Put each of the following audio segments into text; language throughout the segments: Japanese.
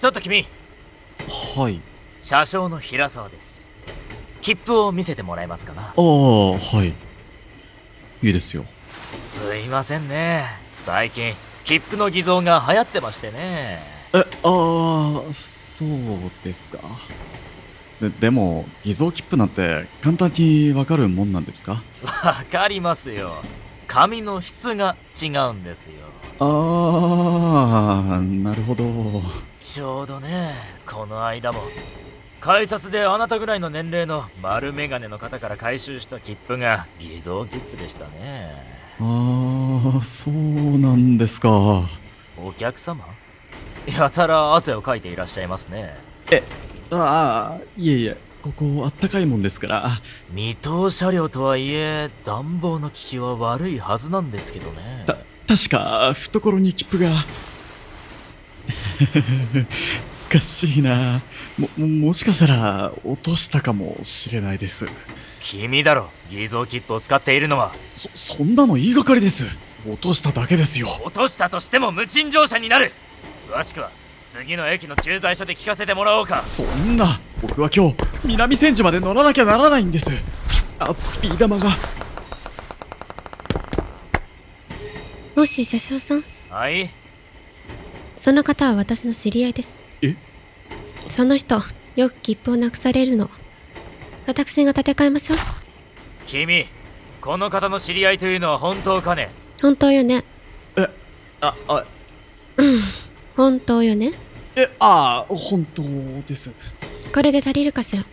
ちょっと君。 はい。 車掌の平沢です。切符を見せてもらえますかな。 ああ、はい。いいですよ。 すいませんね、最近切符の偽造が流行ってましてね。 そうですか。でも偽造切符なんて簡単にわかるもんなんですか？ わかりますよ。紙の質が違うんですよ。 なるほど。 ちょうどね、この間も改札であなたぐらいの年齢の丸メガネの方から回収した切符が偽造切符でしたね。 そうなんですか。 お客様、やたら汗をかいていらっしゃいますね。 いえいえ、ここあったかいもんですから。 未踏車両とはいえ暖房の効きは悪いはずなんですけどね。 確か懐に切符が。おかしいな。もしかしたら落としたかもしれないです。 君だろ、偽造切符を使っているのは。 そんなの言いがかりです。落としただけですよ。 落としたとしても無賃乗車になる。詳しくは次の駅の駐在所で聞かせてもらおうか。 そんな、僕は今日南千住まで乗らなきゃならないんです。ビー玉が。 もし車掌さん、 はい。 その方は私の知り合いです。 え？ その人、よく切符をなくされるの。私が立て替えましょう。 君、この方の知り合いというのは本当かね？ 本当よね。本当よね。 本当です。 これで足りるかしら。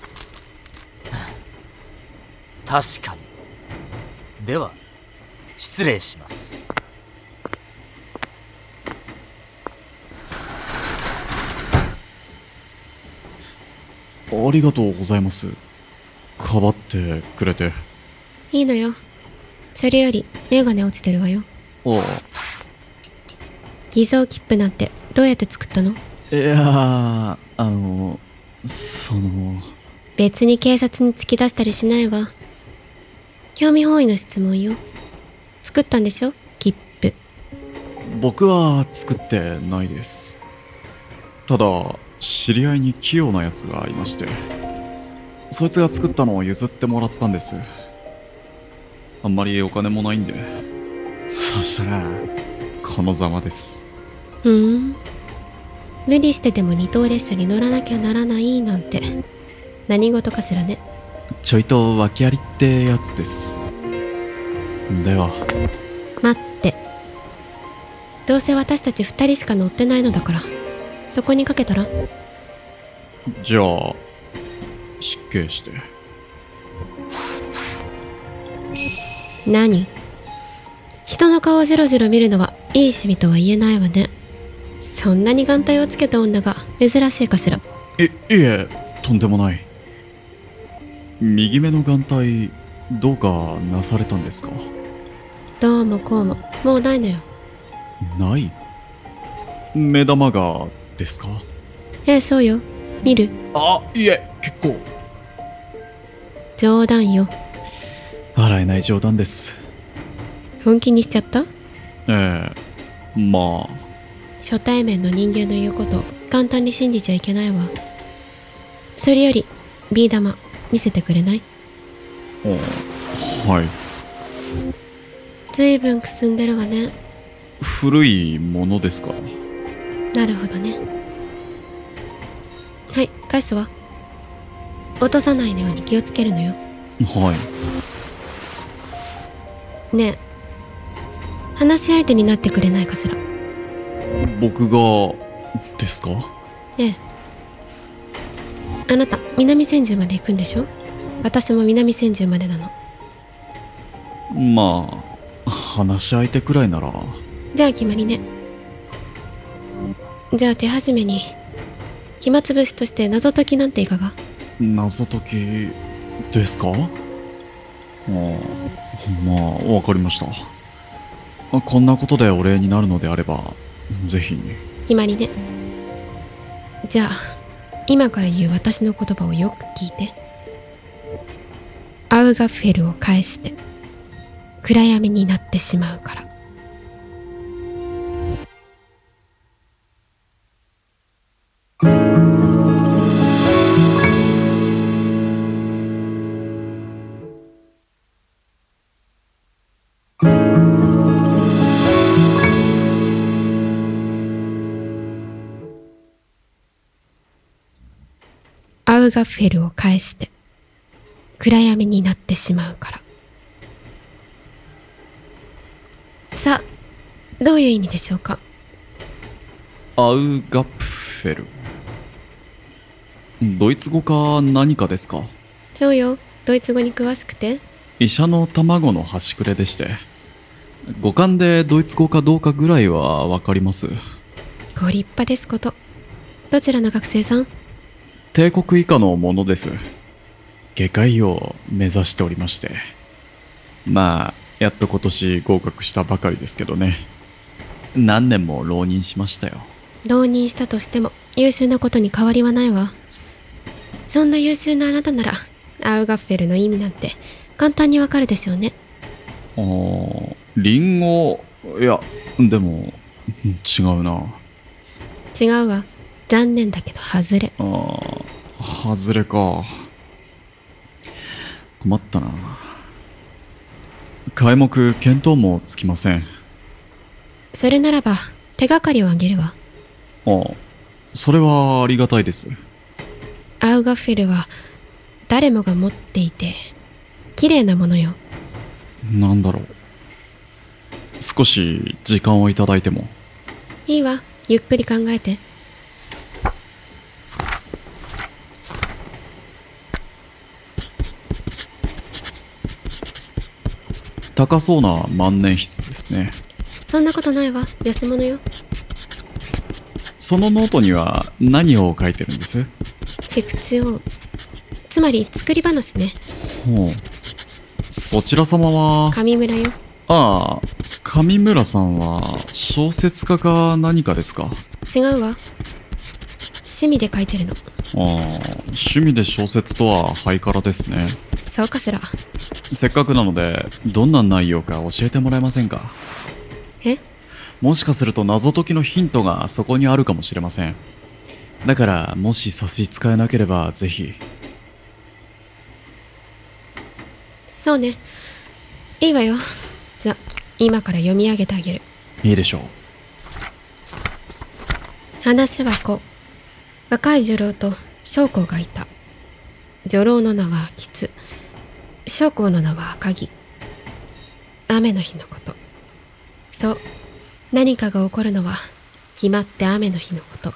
確かに。では失礼します。 ありがとうございます。かばってくれて。 いいのよ。それよりメガネ落ちてるわよ。偽造切符なんてどうやって作ったの？別に警察に突き出したりしないわ。興味本位の質問よ。作ったんでしょ、切符。 僕は作ってないです。ただ知り合いに器用なやつがいまして、そいつが作ったのを譲ってもらったんです。あんまりお金もないんで。そしたらこのざまです。 無理してでも二等列車に乗らなきゃならないなんて何事かしらね。 ちょいと訳ありってやつです。では。 待って、どうせ私たち2人しか乗ってないのだから、そこにかけたら。 じゃあ失敬して。 何？人の顔をじろじろ見るのはいい趣味とは言えないわね。そんなに眼帯をつけた女が珍しいかしら。 いえ、とんでもない。右目の眼帯どうかなされたんですか？ どうもこうも、もうないのよ。 ない？目玉がですか？ そうよ。見る？ いえ、結構。 冗談よ。 笑えない冗談です。 本気にしちゃった？ まあ。 初対面の人間の言うこと簡単に信じちゃいけないわ。それよりビー玉見せてくれない？ はい。 ずいぶんくすんでるわね。 古いものですか？ なるほどね。はい、返すわ。落とさないように気をつけるのよ。 はい。 ねえ、話し相手になってくれないかしら。 僕がですか？ あなた南千住まで行くんでしょ？私も南千住までなの。 まあ話し相手くらいなら。 じゃあ決まりね。じゃあ手始めに暇つぶしとして謎解きなんていかが？ 謎解きですか？まあわかりました。こんなことでお礼になるのであればぜひに。 決まりね。じゃあ今から言う私の言葉をよく聞いて。アウガフェルを返して暗闇になってしまうから。 アウガフェルを返して暗闇になってしまうから。さあ、どういう意味でしょうか。 アウガプフェル。ドイツ語か何かですか？ そうよ、ドイツ語に詳しくて。 医者の卵の端くれでして、語感でドイツ語かどうかぐらいはわかります。 ご立派ですこと。どちらの学生さん？ 帝国以下のものです。外科医を目指しておりまして、まあやっと今年合格したばかりですけどね。何年も浪人しましたよ。 浪人したとしても優秀なことに変わりはないわ。そんな優秀なあなたならアウガッフェルの意味なんて簡単にわかるでしょうね。 リンゴ、いやでも違うな。 違うわ。残念だけど外れ。 外れか。困ったな。皆目見当もつきません。 それならば手がかりをあげるわ。 それはありがたいです。 アウガッフェルは誰もが持っていて綺麗なものよ。 なんだろう。少し時間をいただいても。 いいわ、ゆっくり考えて。 高そうな万年筆ですね。 そんなことないわ、安物よ。 そのノートには何を書いてるんです？ フィクツオン、つまり作り話ね。 ほう。そちら様は。 上村よ。 ああ、上村さんは小説家か何かですか？ 違うわ、趣味で書いてるの。 趣味で小説とはハイカラですね。 そうかしら。 せっかくなのでどんな内容か教えてもらえませんか？ え？ もしかすると謎解きのヒントがそこにあるかもしれません。だからもし差し支えなければぜひ。 そうね、いいわよ。じゃ、今から読み上げてあげる。 いいでしょう。 話はこう。若い女郎と将校がいた。女郎の名は吉、将校の名は赤木。雨の日のこと。そう、何かが起こるのは決まって雨の日のこと。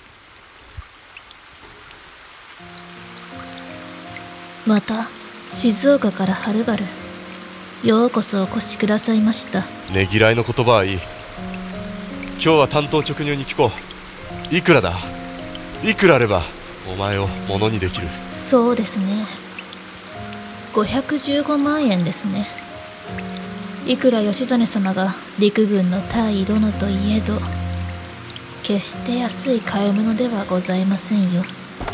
また静岡からはるばるようこそお越しくださいました。 ねぎらいの言葉はいい。今日は単刀直入に聞こう。いくらだ？いくらあればお前をものにできる？ そうですね、515万円ですね。いくら義実様が陸軍の大尉殿といえど決して安い買い物ではございませんよ。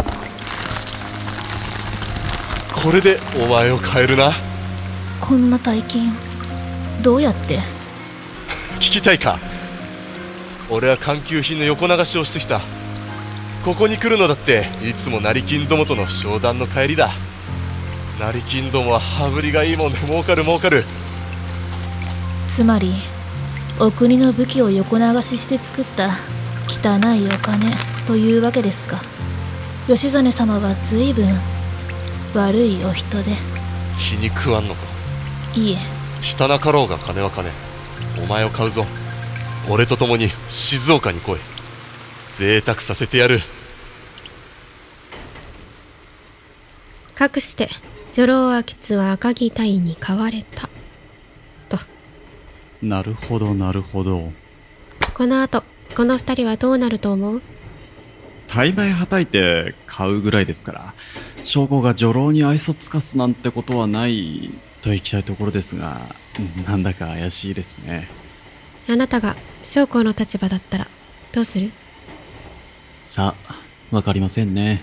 これでお前を買えるな。 こんな大金どうやって？ 聞きたいか？俺は官給品の横流しをしてきた。ここに来るのだっていつも成金どもとの商談の帰りだ。成金どもは羽振りがいいもんで儲かる儲かる。 つまりお国の武器を横流しして作った汚いお金というわけですか。義実様は随分悪いお人で。 気に食わんのか？ いえ、 汚かろうが金は金。お前を買うぞ。俺と共に静岡に来い。贅沢させてやる。 かくして女郎明津は赤木隊に買われたと。 なるほどなるほど。 この後この二人はどうなると思う？ 大枚はたいて買うぐらいですから、将校が女郎に愛想つかすなんてことはないといきたいところですが、なんだか怪しいですね。 あなたが将校の立場だったらどうする？ さあ、わかりませんね。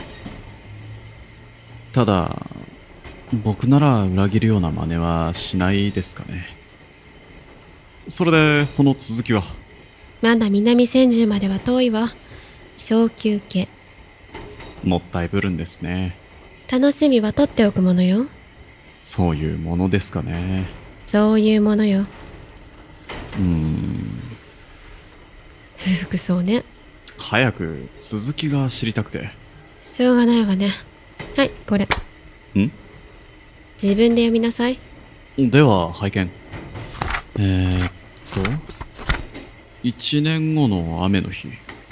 ただ僕なら裏切るような真似はしないですかね。それでその続きは？ まだ南千住までは遠いわ。小休憩。 もったいぶるんですね。 楽しみは取っておくものよ。 そういうものですかね。 そういうものよ。 不服そうね。 早く続きが知りたくて。 しょうがないわね。はい、これ。 ん自分で読みなさい。 では、拝見。1年後の雨の日。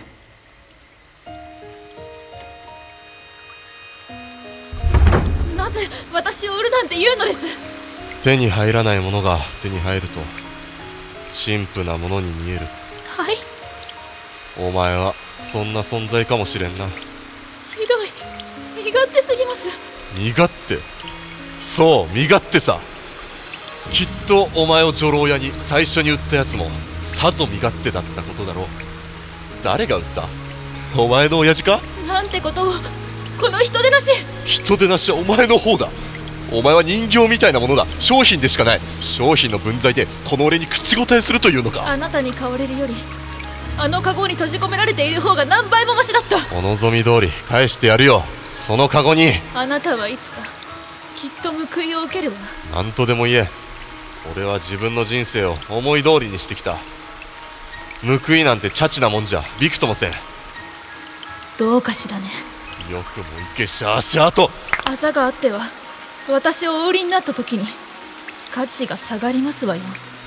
なぜ私を売るなんて言うのです。 手に入らないものが手に入ると陳腐なものに見える。 はい。 お前はそんな存在かもしれんな。 ひどい。身勝手すぎます。 身勝手？そう、身勝手さ。きっとお前を女郎屋に最初に売ったやつもさぞ身勝手だったことだろう。誰が売った？お前の親父か？ なんてことを。この人でなし。 人でなしはお前の方だ。お前は人形みたいなものだ。商品でしかない。商品の分際でこの俺に口答えするというのか。 あなたに買われるよりあのカゴに閉じ込められている方が何倍もマシだった。 お望み通り返してやるよ。そのカゴに。 あなたはいつかきっと報いを受けるわ。 何とでも言え。俺は自分の人生を思い通りにしてきた。報いなんてチャチなもんじゃびくともせん。 どうかしらね。 よくもいけシャーシャーと。 あざがあっては私をお売りになった時に価値が下がりますわよ。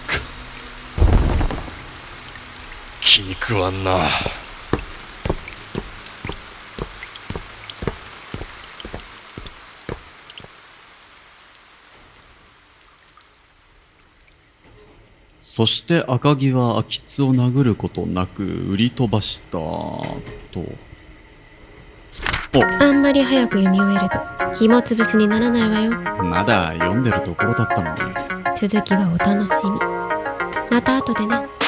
気に食わんな。 そして赤城は秋津を殴ることなく売り飛ばしたと。 あんまり早く読み終えると暇つぶしにならないわよ。 まだ読んでるところだったのに。 続きはお楽しみ。また後でね。